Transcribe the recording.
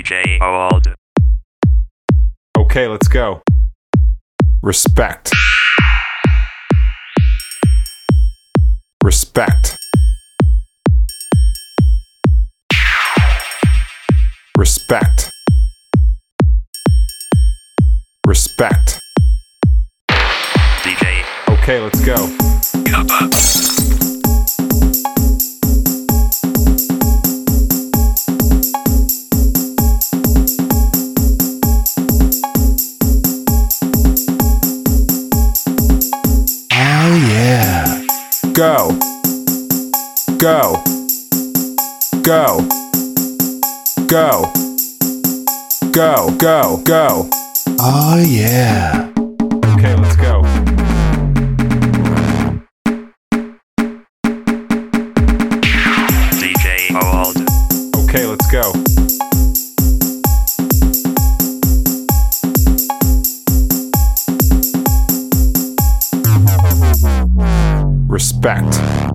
DJ Old. Okay, let's go. Respect. Respect. Respect. Respect. DJ. Okay, let's go. Oh yeah. Go. Go. Go. Go. Go. Go. Go. Oh yeah. Okay, let's go. DJ Old. Okay, let's go. Respect.